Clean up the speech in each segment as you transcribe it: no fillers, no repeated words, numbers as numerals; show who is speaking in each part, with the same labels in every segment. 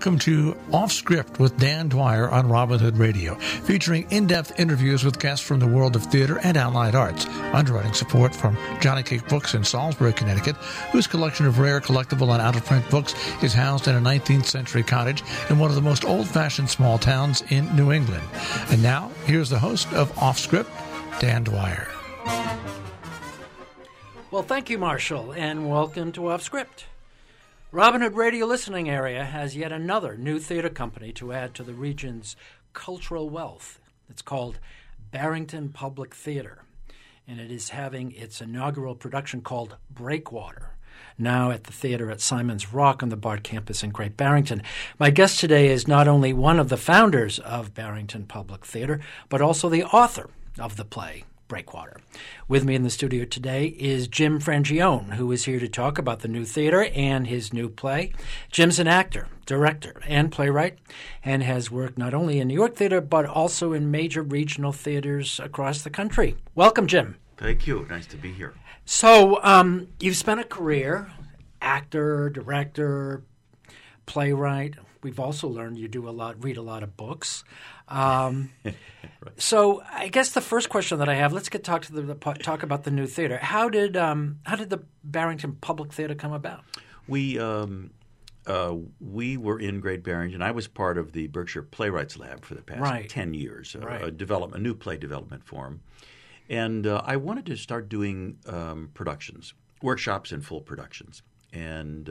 Speaker 1: Welcome to Off Script with Dan Dwyer on Robin Hood Radio, featuring in-depth interviews with guests from the world of theater and allied arts. Underwriting support from Johnny Cake Books in Salisbury, Connecticut, whose collection of rare collectible and out-of-print books is housed in a 19th century cottage in one of the most old-fashioned small towns in New England. And now, here's the host of Off Script, Dan Dwyer.
Speaker 2: Well, thank you, Marshall, and welcome to Off Script. Robin Hood Radio listening area has yet another new theater company to add to the region's cultural wealth. It's called Barrington Public Theater, and it is having its inaugural production called Breakwater, now at the theater at Simon's Rock on the Bard campus in Great Barrington. My guest today is not only one of the founders of Barrington Public Theater, but also the author of the play, Breakwater. With me in the studio today is Jim Frangione, who is here to talk about the new theater and his new play. Jim's an actor, director, and playwright, and has worked not only in New York theater, but also in major regional theaters across the country. Welcome, Jim.
Speaker 3: Thank you. Nice to be here.
Speaker 2: So, you've spent a career, actor, director, playwright. We've also learned you read a lot of books. Right. So I guess the first question that I have, let's talk about the new theater. How did the Barrington Public Theater come about? We
Speaker 3: were in Great Barrington. I was part of the Berkshire Playwrights Lab for the past 10 years, a new play development forum. And I wanted to start doing productions, workshops and full productions. And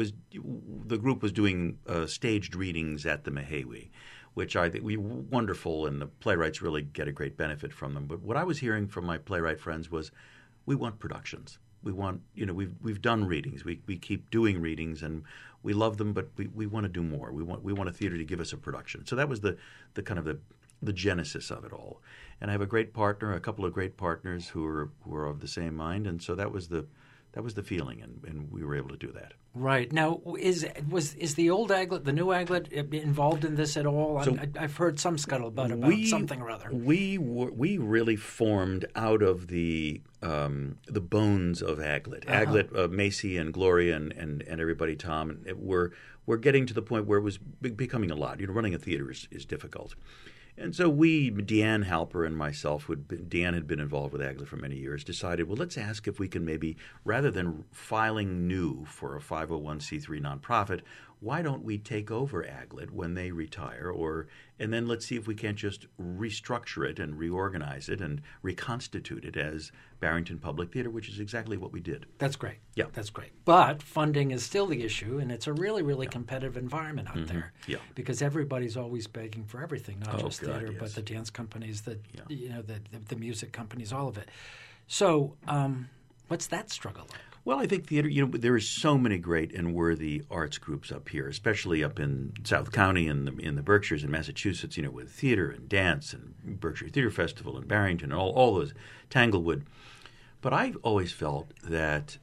Speaker 3: the group was doing staged readings at the Mahawi, which I think were wonderful, and the playwrights really get a great benefit from them. But what I was hearing from my playwright friends was, we want productions. We want, we've done readings. We keep doing readings, and we love them, but we want to do more. We want a theater to give us a production. So that was the kind of the genesis of it all. And I have a couple of great partners who are of the same mind, and so that was the feeling, and we were able to do that.
Speaker 2: Right. Now, is the old Aglet, the new Aglet, involved in this at all? So I've heard some scuttlebutt about something or other.
Speaker 3: We really formed out of the bones of Aglet. Uh-huh. Aglet, Macy and Gloria and everybody, Tom, we're getting to the point where it was becoming a lot. Running a theater is difficult. And so Deanne Halper and myself, Deanne had been involved with Aglet for many years, decided, well, let's ask if we can maybe, rather than filing new for a 501c3 nonprofit, why don't we take over Aglet when they retire, and then let's see if we can't just restructure it and reorganize it and reconstitute it as Barrington Public Theater, which is exactly what we did.
Speaker 2: That's great.
Speaker 3: Yeah.
Speaker 2: That's great. But funding is still the issue, and it's a really, really competitive environment out there.
Speaker 3: Yeah.
Speaker 2: Because everybody's always begging for everything, not just theater, but the dance companies, the music companies, all of it. So what's that struggle like?
Speaker 3: Well, I think theater, there are so many great and worthy arts groups up here, especially up in South County and in the Berkshires in Massachusetts, with theater and dance and Berkshire Theater Festival and Barrington and all those, Tanglewood. But I've always felt that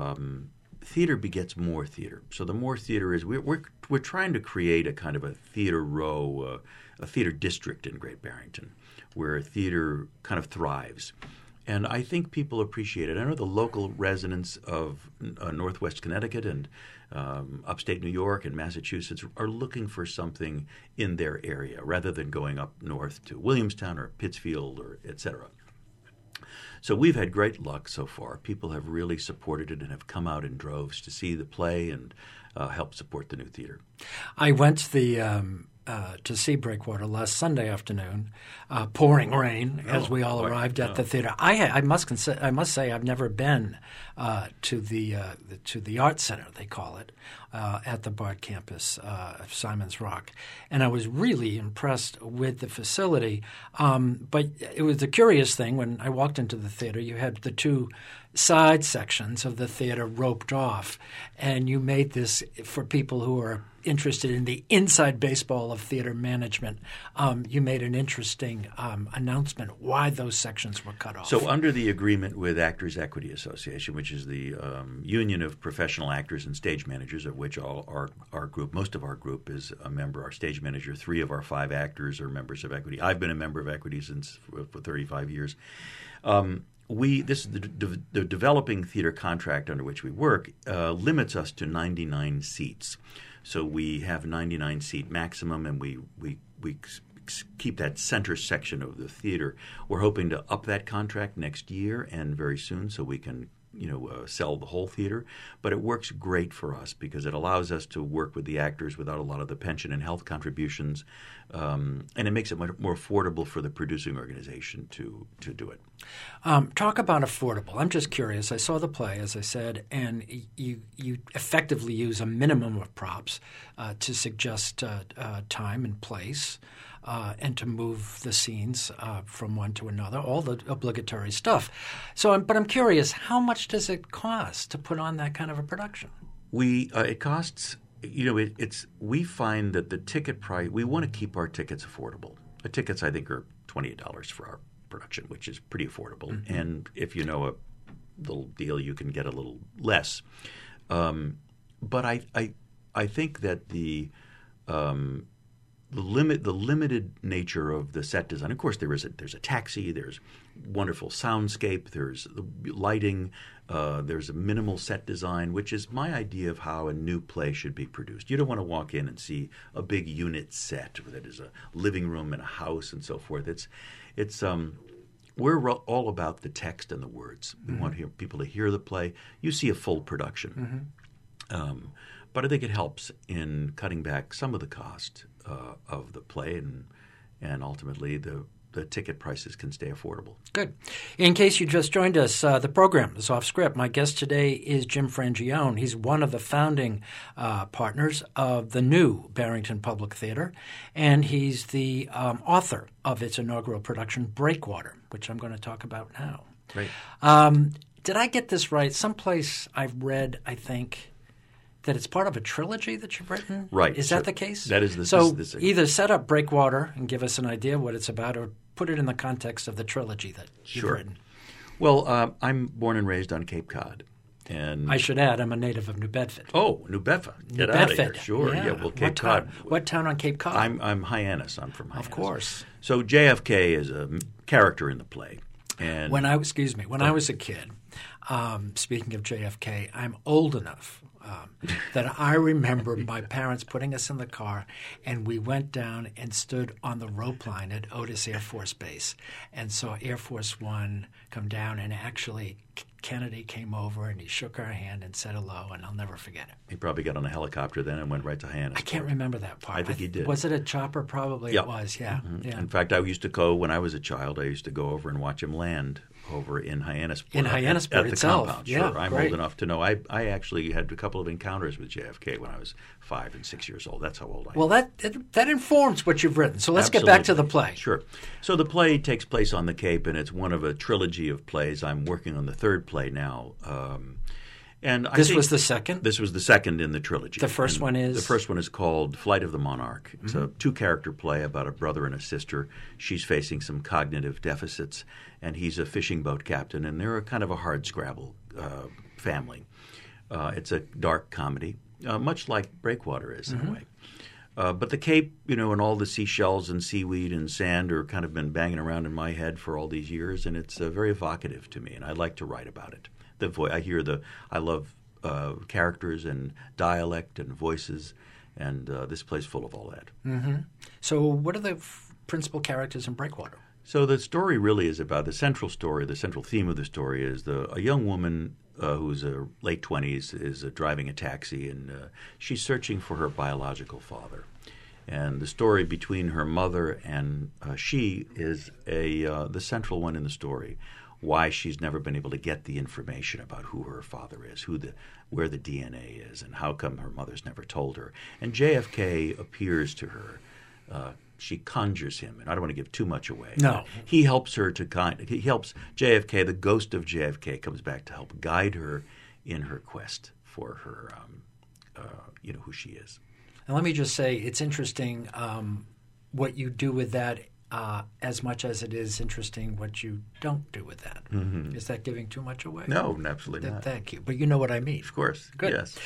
Speaker 3: theater begets more theater. So the more theater is, we're trying to create a kind of a theater row, a theater district in Great Barrington, where theater kind of thrives. And I think people appreciate it. I know the local residents of Northwest Connecticut and upstate New York and Massachusetts are looking for something in their area rather than going up north to Williamstown or Pittsfield or et cetera. So we've had great luck so far. People have really supported it and have come out in droves to see the play and help support the new theater.
Speaker 2: I went to see Breakwater last Sunday afternoon, pouring rain as we all arrived at the theater. I must say I've never been to the Art Center, they call it, at the Bard campus of Simon's Rock, and I was really impressed with the facility. But it was a curious thing when I walked into the theater. You had the two side sections of the theater roped off, and you made this for people who are interested in the inside baseball of theater management. You made an interesting announcement why those sections were cut off.
Speaker 3: So under the agreement with Actors Equity Association, which is the union of professional actors and stage managers, of which our group, most of our group is a member, our stage manager, 3 of our 5 actors are members of Equity. I've been a member of Equity for 35 years. This is the developing theater contract under which we work limits us to 99 seats. So we have 99-seat maximum, and we keep that center section of the theater. We're hoping to up that contract next year and very soon, so we can sell the whole theater. But it works great for us because it allows us to work with the actors without a lot of the pension and health contributions, and it makes it much more affordable for the producing organization to do it.
Speaker 2: Talk about affordable. I'm just curious. I saw the play, as I said, and you effectively use a minimum of props to suggest time and place. And to move the scenes from one to another, all the obligatory stuff. But I'm curious, how much does it cost to put on that kind of a production?
Speaker 3: It costs. We find that the ticket price. We want to keep our tickets affordable. The tickets, I think, are $28 for our production, which is pretty affordable. Mm-hmm. And if you know a little deal, you can get a little less. But I think that the limited nature of the set design. Of course, there's a taxi. There's wonderful soundscape. There's the lighting. There's a minimal set design, which is my idea of how a new play should be produced. You don't want to walk in and see a big unit set that is a living room and a house and so forth. We're all about the text and the words. We want people to hear the play. You see a full production. Mm-hmm. But I think it helps in cutting back some of the cost of the play, and ultimately the ticket prices can stay affordable.
Speaker 2: Good. In case you just joined us, the program is Off Script. My guest today is Jim Frangione. He's one of the founding partners of the new Barrington Public Theater, and he's the author of its inaugural production, Breakwater, which I'm going to talk about now.
Speaker 3: Great.
Speaker 2: Did I get this right? Someplace I've read, I think, that it's part of a trilogy that you've written?
Speaker 3: Right.
Speaker 2: Is that the case?
Speaker 3: That is the
Speaker 2: So either set up Breakwater and give us an idea of what it's about, or put it in the context of the trilogy that you've written.
Speaker 3: Well, I'm born and raised on Cape Cod. And
Speaker 2: I should add, I'm a native of New Bedford.
Speaker 3: Oh, New Bedford. Get out of here. Sure. Yeah, well, Cape Cod.
Speaker 2: What town on Cape Cod?
Speaker 3: I'm Hyannis. I'm from Hyannis.
Speaker 2: Of course.
Speaker 3: So JFK is a character in the play. And
Speaker 2: when I was a kid, speaking of JFK, I'm old enough that I remember my parents putting us in the car, and we went down and stood on the rope line at Otis Air Force Base and saw Air Force One come down, and actually Kennedy came over and he shook our hand and said hello, and I'll never forget it.
Speaker 3: He probably got on a helicopter then and went right to Hyannis.
Speaker 2: I can't remember that part.
Speaker 3: I think he did.
Speaker 2: Was it a chopper? Probably It was, yeah.
Speaker 3: Mm-hmm.
Speaker 2: Yeah.
Speaker 3: In fact, I used to go, when I was a child, I used to go over and watch him land over in Hyannisport.
Speaker 2: In Hyannisport
Speaker 3: at the
Speaker 2: itself.
Speaker 3: compound.
Speaker 2: Yeah,
Speaker 3: sure. I'm
Speaker 2: great.
Speaker 3: old enough to know. I actually had a couple of encounters with JFK when I was 5 and 6 years old. That's how old I am.
Speaker 2: Well, that informs what you've written. So let's get back to the play.
Speaker 3: Sure. So the play takes place on the Cape, and it's one of a trilogy of plays. I'm working on the third play now. And
Speaker 2: this was the second?
Speaker 3: This was the second in the trilogy.
Speaker 2: The first one is?
Speaker 3: The first one is called Flight of the Monarch. It's a two-character play about a brother and a sister. She's facing some cognitive deficits, and he's a fishing boat captain, and they're kind of a hardscrabble family. It's a dark comedy, much like Breakwater is in a way. But the Cape, and all the seashells and seaweed and sand are kind of been banging around in my head for all these years, and it's very evocative to me, and I like to write about it. I love characters and dialect and voices, and this play's full of all that.
Speaker 2: Mm-hmm. So what are the principal characters in Breakwater?
Speaker 3: So the story really is about the central theme of the story is a young woman who's late 20s is driving a taxi, and she's searching for her biological father. And the story between her mother and she is the central one in the story. Why she's never been able to get the information about who her father is, where the DNA is, and how come her mother's never told her. And JFK appears to her. She conjures him, and I don't want to give too much away.
Speaker 2: No.
Speaker 3: He helps her he helps JFK, the ghost of JFK comes back to help guide her in her quest for her, who she is.
Speaker 2: And let me just say, it's interesting what you do with that as much as it is interesting what you don't do with that. Mm-hmm. Is that giving too much away?
Speaker 3: No, absolutely not.
Speaker 2: Thank you. But you know what I mean.
Speaker 3: Of course.
Speaker 2: Good.
Speaker 3: Yes.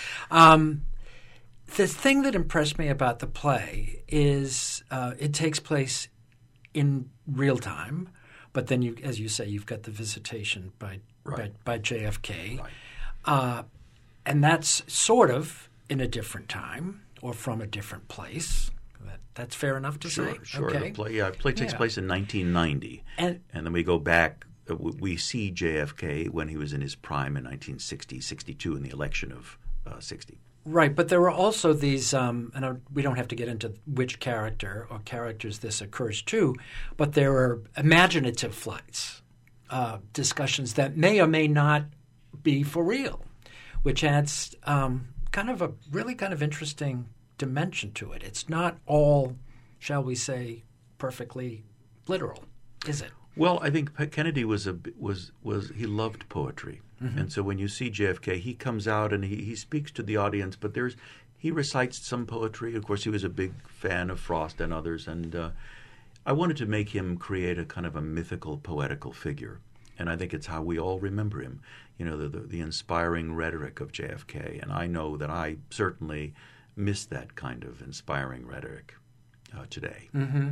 Speaker 2: The thing that impressed me about the play is it takes place in real time, but then, as you say, you've got the visitation by JFK.
Speaker 3: Right.
Speaker 2: And that's sort of in a different time. or from a different place. That's fair enough to say?
Speaker 3: Sure.
Speaker 2: Okay.
Speaker 3: The play takes place in 1990. And then we go back. We see JFK when he was in his prime in 1960, 62 in the election of 60.
Speaker 2: Right, but there were also these, and we don't have to get into which character or characters this occurs to, but there are imaginative flights, discussions that may or may not be for real, which adds kind of interesting dimension to it. It's not all, shall we say, perfectly literal, is it?
Speaker 3: Well, I think Kennedy was he loved poetry. Mm-hmm. And so when you see JFK, he comes out and he speaks to the audience, but he recites some poetry. Of course, he was a big fan of Frost and others, and I wanted to make him create a kind of a mythical, poetical figure. And I think it's how we all remember him, the inspiring rhetoric of JFK. And I know that I certainly miss that kind of inspiring rhetoric today.
Speaker 2: Mm-hmm.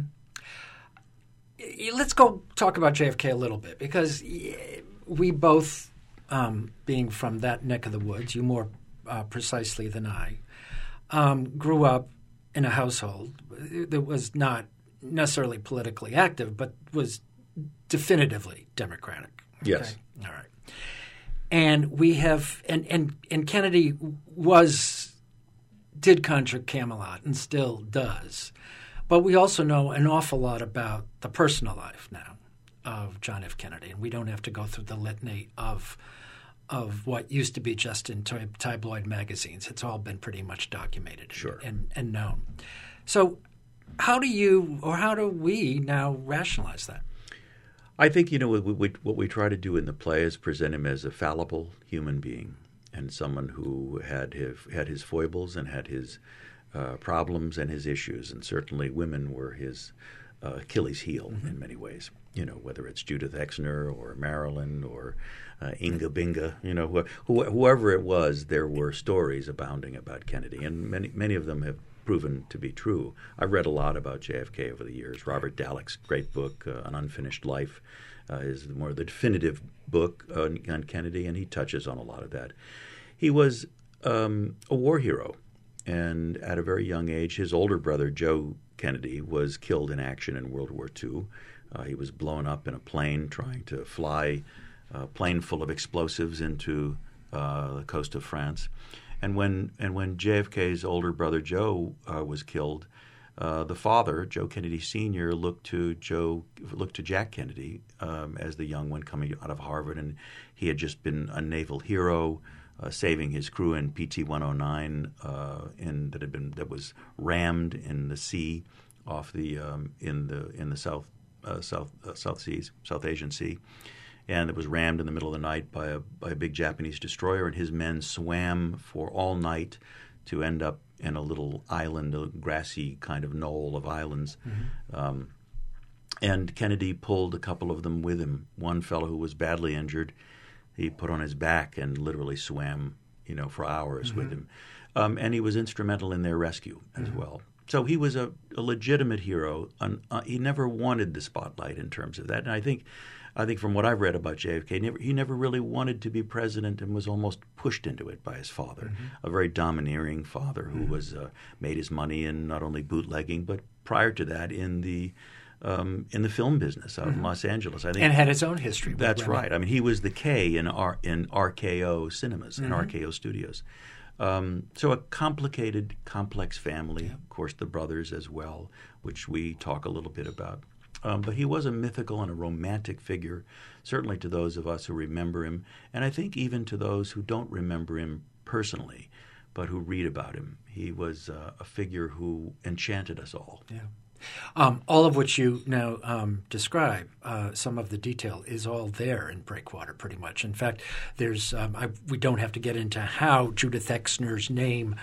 Speaker 2: Let's go talk about JFK a little bit, because we both, being from that neck of the woods, you more precisely than I, grew up in a household that was not necessarily politically active, but was definitively Democratic. Okay?
Speaker 3: Yes.
Speaker 2: All right. And we have – and Kennedy did conjure Camelot and still does. But we also know an awful lot about the personal life now of John F. Kennedy, and we don't have to go through the litany of what used to be just in tabloid magazines. It's all been pretty much documented and known. So how do we now rationalize that?
Speaker 3: I think, what we try to do in the play is present him as a fallible human being and someone who had his foibles and had his problems and his issues, and certainly women were his Achilles heel in many ways. Whether it's Judith Exner or Marilyn or Inga Binga, whoever it was, there were stories abounding about Kennedy, and many of them have proven to be true. I've read a lot about JFK over the years. Robert Dallek's great book, An Unfinished Life, is more the definitive book on Kennedy, and he touches on a lot of that. He was a war hero. And at a very young age, his older brother, Joe Kennedy, was killed in action in World War II. He was blown up in a plane trying to fly a plane full of explosives into the coast of France. And when JFK's older brother, Joe, was killed, the father, Joe Kennedy Sr., looked to Jack Kennedy as the young one coming out of Harvard, and he had just been a naval hero, saving his crew in PT-109 that was rammed in the sea off the in the South Asian Sea, and it was rammed in the middle of the night by a big Japanese destroyer, and his men swam for all night to end up in a little island, a grassy kind of knoll of islands. Mm-hmm. And Kennedy pulled a couple of them with him. One fellow who was badly injured, he put on his back and literally swam, for hours with him. And he was instrumental in their rescue as well. So he was a legitimate hero. He never wanted the spotlight in terms of that. And I think from what I've read about JFK, he never really wanted to be president and was almost pushed into it by his father, a very domineering father who was made his money in not only bootlegging, but prior to that in the film business out in Los Angeles. I think, and
Speaker 2: had his own history.
Speaker 3: That's right. I mean, he was the K in RKO cinemas, in RKO studios. So a complicated, complex family. Of course, the brothers as well, which we talk a little bit about. But he was a mythical and a romantic figure, certainly to those of us who remember him, and I think even to those who don't remember him personally, but who read about him. He was a figure who enchanted us all.
Speaker 2: Yeah. All of which you now describe, some of the detail is all there in Breakwater, pretty much. In fact, there's we don't have to get into how Judith Exner's name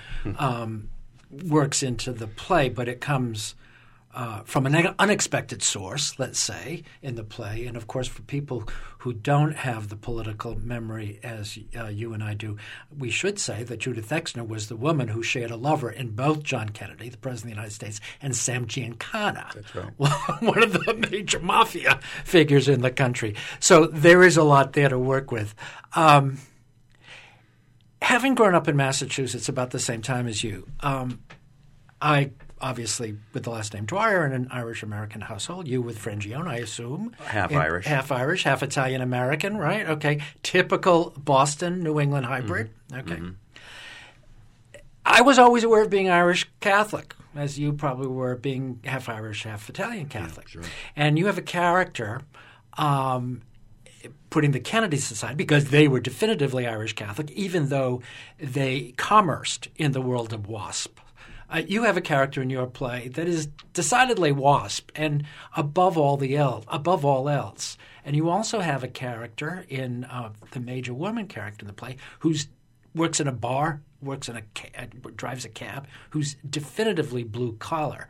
Speaker 2: works into the play, but it comes from an unexpected source, let's say, in the play. And, of course, for people who don't have the political memory as you and I do, we should say that Judith Exner was the woman who shared a lover in both John Kennedy, the President of the United States, and Sam Giancana.
Speaker 3: That's right.
Speaker 2: One of the major mafia figures in the country. So there is a lot there to work with. Having grown up in Massachusetts about the same time as you, I obviously with the last name Dwyer in an Irish-American household. You with Frangione, I assume.
Speaker 3: Half Irish,
Speaker 2: half Italian-American, right? Okay. Typical Boston, New England hybrid.
Speaker 3: Mm-hmm.
Speaker 2: Okay.
Speaker 3: Mm-hmm.
Speaker 2: I was always aware of being Irish Catholic, as you probably were being half Irish, half Italian Catholic.
Speaker 3: Yeah, sure.
Speaker 2: And you have a character putting the Kennedys aside because they were definitively Irish Catholic, even though they commerced in the world of WASP. You have a character in your play that is decidedly WASP and above all else. And you also have a character in the major woman character in the play who works in a bar, drives a cab, who's definitively blue collar.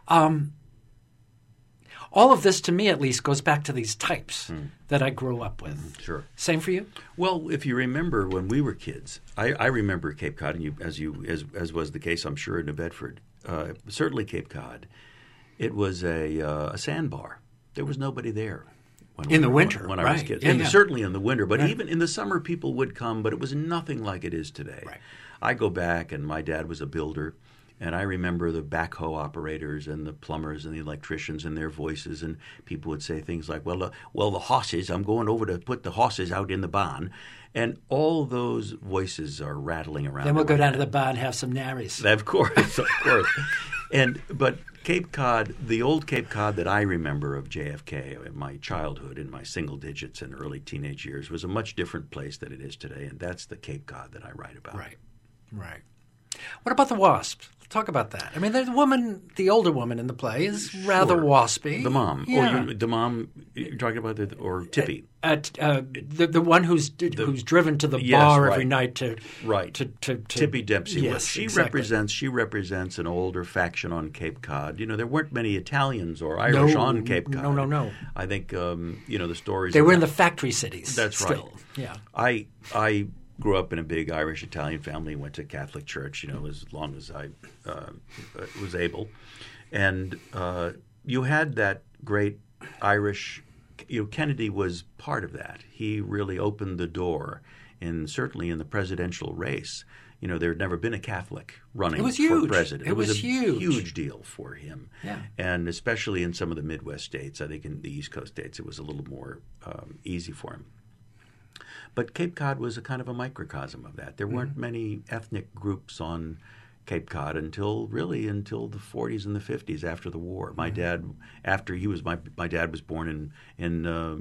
Speaker 2: All of this, to me at least, goes back to these types that I grew up with.
Speaker 3: Sure.
Speaker 2: Same for you?
Speaker 3: Well, if you remember when we were kids, I remember Cape Cod, and as was the case, I'm sure, in New Bedford. Certainly Cape Cod. It was a sandbar. There was nobody there.
Speaker 2: In the winter,
Speaker 3: when I was kids.
Speaker 2: Yeah.
Speaker 3: Certainly in the winter, but even in the summer people would come, but it was nothing like it is today.
Speaker 2: Right.
Speaker 3: I go back, and my dad was a builder, and I remember the backhoe operators and the plumbers and the electricians and their voices, and people would say things like, well, the horses, I'm going over to put the horses out in the barn. And all those voices are rattling around.
Speaker 2: Then we'll go down to the bar and have some narries.
Speaker 3: Of course. But Cape Cod, the old Cape Cod that I remember of JFK in my childhood, in my single digits and early teenage years, was a much different place than it is today, and that's the Cape Cod that I write about.
Speaker 2: Right. What about the WASP? Talk about that. I mean, the older woman in the play is rather waspy.
Speaker 3: The mom.
Speaker 2: Yeah.
Speaker 3: The mom, you're talking about or Tippy.
Speaker 2: The one who's driven to the bar every night to
Speaker 3: Tippy Dempsey.
Speaker 2: Yes,
Speaker 3: she
Speaker 2: exactly.
Speaker 3: represents an older faction on Cape Cod. There weren't many Italians or Irish on Cape Cod.
Speaker 2: No.
Speaker 3: I think the stories.
Speaker 2: They were in the factory cities.
Speaker 3: That's
Speaker 2: still.
Speaker 3: right.
Speaker 2: Yeah.
Speaker 3: I grew up in a big Irish-Italian family, went to Catholic church, as long as I was able. And you had that great Irish Kennedy was part of that. He really opened the door, certainly in the presidential race. There had never been a Catholic running for president.
Speaker 2: It was
Speaker 3: a huge deal for him.
Speaker 2: Yeah.
Speaker 3: And especially in some of the Midwest states, I think in the East Coast states, it was a little more easy for him. But Cape Cod was a kind of a microcosm of that. There weren't many ethnic groups on Cape Cod until the 40s and the 50s after the war. My dad, my dad was born in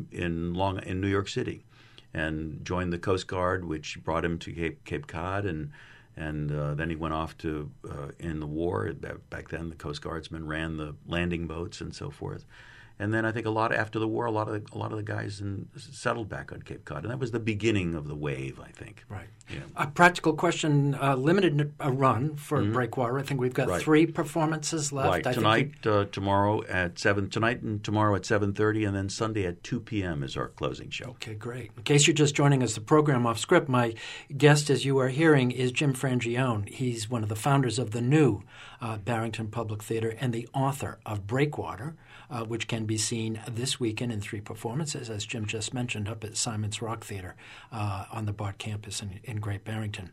Speaker 3: New York City, and joined the Coast Guard, which brought him to Cape Cod, and then he went off to in the war. Back then, the Coast Guardsmen ran the landing boats and so forth. And then I think after the war, a lot of the guys settled back on Cape Cod, and that was the beginning of the wave, I think.
Speaker 2: Right.
Speaker 3: Yeah.
Speaker 2: A practical question: limited a run for Breakwater. I think we've got 3 performances left.
Speaker 3: Right. Tomorrow at 7. Tonight and tomorrow at 7:30, and then Sunday at 2 p.m. is our closing show.
Speaker 2: Okay, great. In case you're just joining us, the program Off Script. My guest, as you are hearing, is Jim Frangione. He's one of the founders of the new Barrington Public Theater and the author of Breakwater, which can be seen this weekend in 3 performances, as Jim just mentioned, up at Simon's Rock Theater on the Bart campus in Great Barrington.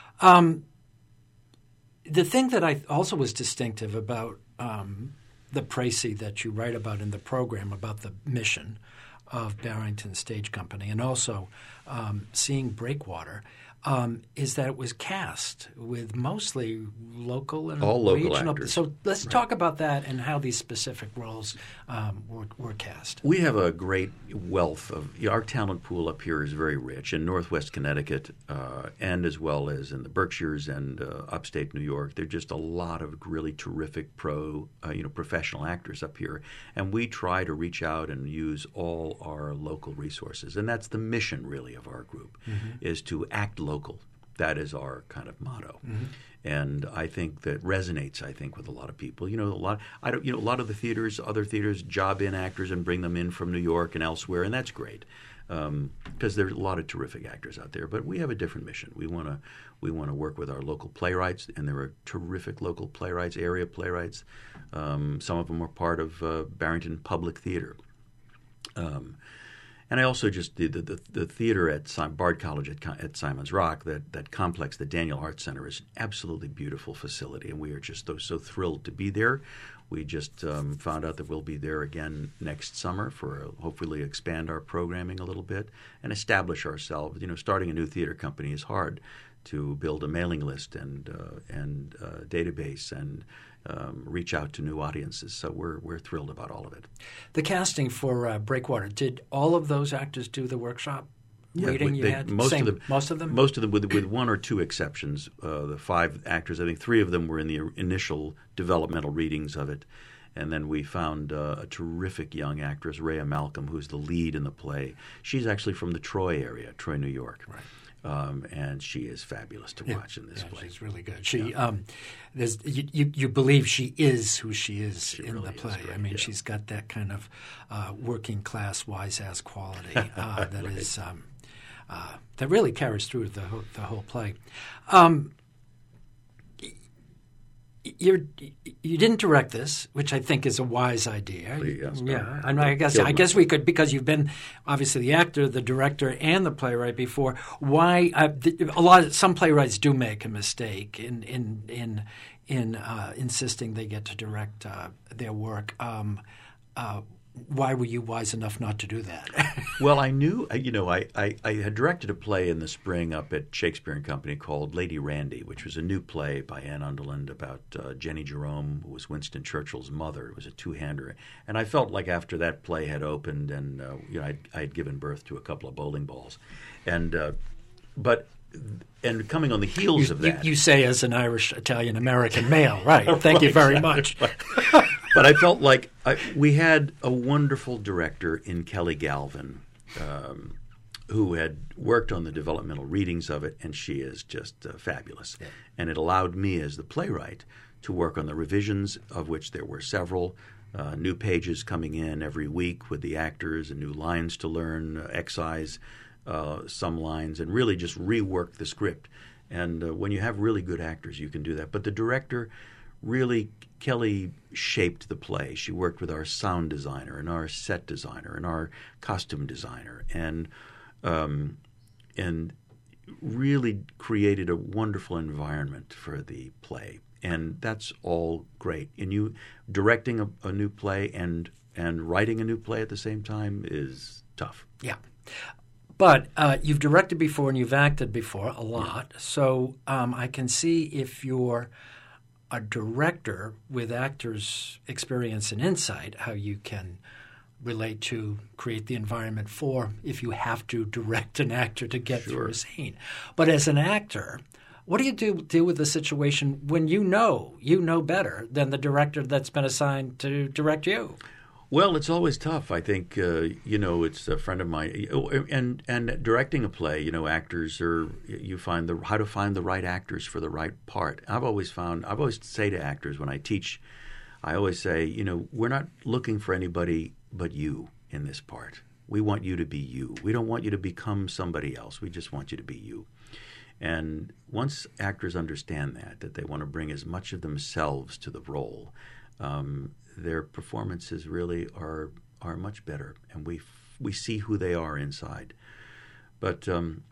Speaker 2: The thing that I also was distinctive about the précis that you write about in the program, about the mission of Barrington Stage Company, and also seeing Breakwater, is that it was cast with mostly local and
Speaker 3: all local
Speaker 2: regional
Speaker 3: actors.
Speaker 2: So let's talk about that and how these specific roles were cast.
Speaker 3: We have a great wealth of our talent pool up here is very rich in Northwest Connecticut, and as well as in the Berkshires and upstate New York. There are just a lot of really terrific professional actors up here, and we try to reach out and use all our local resources, and that's the mission really of our group, is to act local. That is our kind of motto. And I think that resonates, with a lot of people. A lot of the other theaters job in actors and bring them in from New York and elsewhere, and that's great because there's a lot of terrific actors out there. But we have a different mission. We want to work with our local playwrights, and there are terrific local playwrights, area playwrights. Some of them are part of Barrington Public Theater. And I also just did the theater at Bard College at Simon's Rock, that complex, the Daniel Arts Center, is an absolutely beautiful facility, and we are just so thrilled to be there. We just found out that we'll be there again next summer for hopefully expand our programming a little bit and establish ourselves. Starting a new theater company is hard, to build a mailing list and database and reach out to new audiences. So we're thrilled about all of it.
Speaker 2: The casting for Breakwater, did all of those actors do the workshop reading you had?
Speaker 3: Most of them?
Speaker 2: Most of them,
Speaker 3: with one or two exceptions. The 5 actors, I think 3 of them were in the initial developmental readings of it. And then we found a terrific young actress, Rhea Malcolm, who's the lead in the play. She's actually from the Troy area, Troy, New York.
Speaker 2: Right.
Speaker 3: And she is fabulous to watch in this play.
Speaker 2: She's really good. She, you believe she is who she is in
Speaker 3: really
Speaker 2: the play.
Speaker 3: Right,
Speaker 2: I mean, she's got that kind of working class, wise ass quality that is that really carries through the whole play. You didn't direct this, which I think is a wise idea. I guess we could, because you've been obviously the actor, the director, and the playwright before. Why some playwrights do make a mistake in insisting they get to direct their work. Why were you wise enough not to do that?
Speaker 3: Well, I knew, I had directed a play in the spring up at Shakespeare and Company called Lady Randy, which was a new play by Anne Underland about Jenny Jerome, who was Winston Churchill's mother. It was a 2-hander. And I felt like after that play had opened and, I had given birth to a couple of bowling balls. And coming on the heels of that.
Speaker 2: You say as an Irish, Italian, American male, right? Thank you very much.
Speaker 3: But I felt like we had a wonderful director in Kelly Galvin who had worked on the developmental readings of it, and she is just fabulous. Yeah. And it allowed me as the playwright to work on the revisions, of which there were several, new pages coming in every week with the actors and new lines to learn, excise some lines, and really just rework the script. And when you have really good actors, you can do that. But the director really, Kelly shaped the play. She worked with our sound designer and our set designer and our costume designer, and really created a wonderful environment for the play. And that's all great. And you directing a new play and writing a new play at the same time is tough.
Speaker 2: Yeah. But you've directed before and you've acted before a lot, so I can see if you're a director with actors' experience and insight, how you can relate to, create the environment for, if you have to direct an actor to get through a scene. But as an actor, what do you deal with the situation when you know better than the director that's been assigned to direct you?
Speaker 3: Well, it's always tough. I think, it's a friend of mine. And directing a play, actors you find how to find the right actors for the right part. I always say to actors when I teach, I always say, we're not looking for anybody but you in this part. We want you to be you. We don't want you to become somebody else. We just want you to be you. And once actors understand that they want to bring as much of themselves to the role, their performances really are much better, and we see who they are inside. But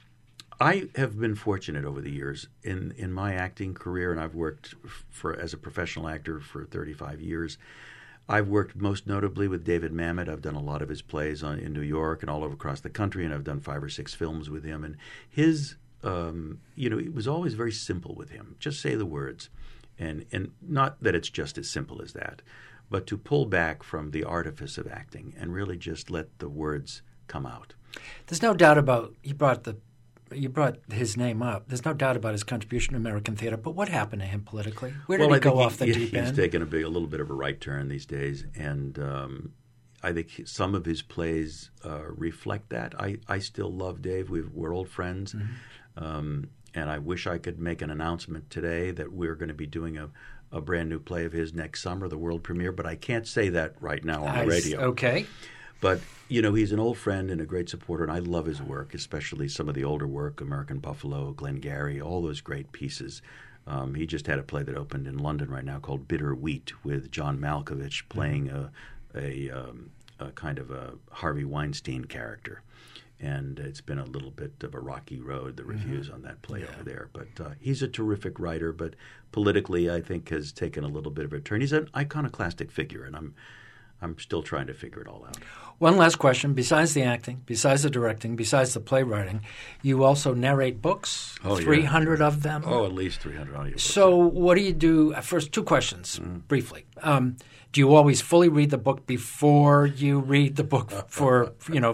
Speaker 3: I have been fortunate over the years in my acting career, and I've worked as a professional actor for 35 years. I've worked most notably with David Mamet. I've done a lot of his plays in New York and all over across the country, and I've done 5 or 6 films with him. And his, it was always very simple with him. Just say the words, and not that it's just as simple as that, but to pull back from the artifice of acting and really just let the words come out.
Speaker 2: There's no doubt about you brought his name up. There's no doubt about his contribution to American theater. But what happened to him politically? Where did he go off the deep end?
Speaker 3: He's taken a little bit of a right turn these days, and I think some of his plays reflect that. I still love Dave. We're old friends, and I wish I could make an announcement today that we're going to be doing a brand new play of his next summer, the world premiere, but I can't say that right now on the radio.
Speaker 2: Okay.
Speaker 3: But, he's an old friend and a great supporter, and I love his work, especially some of the older work, American Buffalo, Glengarry, all those great pieces. He just had a play that opened in London right now called Bitter Wheat with John Malkovich playing kind of a Harvey Weinstein character. And it's been a little bit of a rocky road, the reviews on that play over there. But he's a terrific writer, but politically I think has taken a little bit of a turn. He's an iconoclastic figure, and I'm still trying to figure it all out.
Speaker 2: One last question. Besides the acting, besides the directing, besides the playwriting, you also narrate books, 300 of them?
Speaker 3: Oh, at least 300 audiobooks.
Speaker 2: So what do you do? First, two questions, briefly. Do you always fully read the book before you read the book for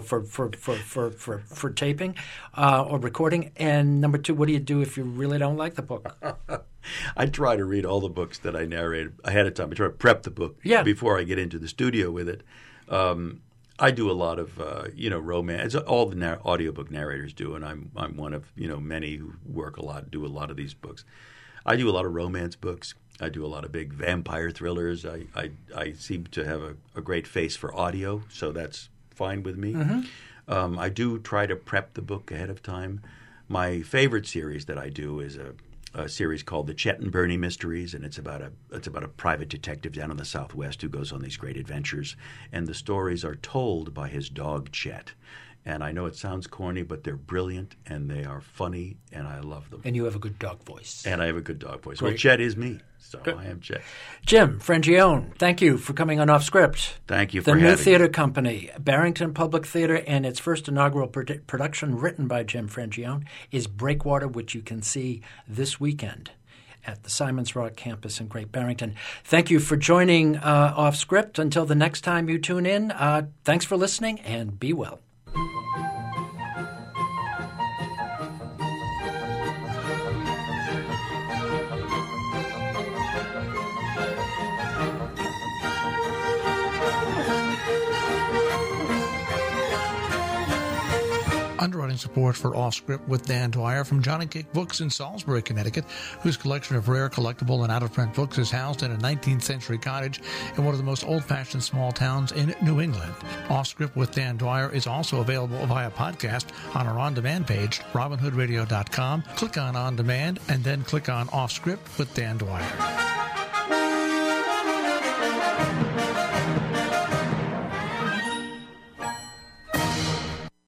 Speaker 2: taping or recording? And number two, what do you do if you really don't like the book?
Speaker 3: I try to read all the books that I narrate ahead of time. I try to prep the book before I get into the studio with it. I do a lot of romance. All the audiobook narrators do, and I'm one of many who work a lot, do a lot of these books. I do a lot of romance books. I do a lot of big vampire thrillers. I seem to have a great face for audio, so that's fine with me. I do try to prep the book ahead of time. My favorite series that I do is a series called the Chet and Bernie Mysteries, and it's about a private detective down in the Southwest who goes on these great adventures, and the stories are told by his dog Chet. And I know it sounds corny, but they're brilliant, and they are funny, and I love them.
Speaker 2: And you have a good dog voice.
Speaker 3: And I have a good dog voice.
Speaker 2: Great.
Speaker 3: Well, Chet is me, so
Speaker 2: Good.
Speaker 3: I am Chet.
Speaker 2: Jim Frangione, thank you for coming on Off Script.
Speaker 3: Thank you for having
Speaker 2: me. The
Speaker 3: me.
Speaker 2: new theater company, Barrington Public Theater, and its first inaugural production written by Jim Frangione is Breakwater, which you can see this weekend at the Simons Rock campus in Great Barrington. Thank you for joining Off Script. Until the next time you tune in, thanks for listening, and be well.
Speaker 1: Underwriting support for Off Script with Dan Dwyer from Johnny Cake Books in Salisbury, Connecticut, whose collection of rare, collectible, and out-of-print books is housed in a 19th century cottage in one of the most old-fashioned small towns in New England. Off Script with Dan Dwyer is also available via podcast on our on-demand page, robinhoodradio.com. Click on On Demand, and then click on Off Script with Dan Dwyer.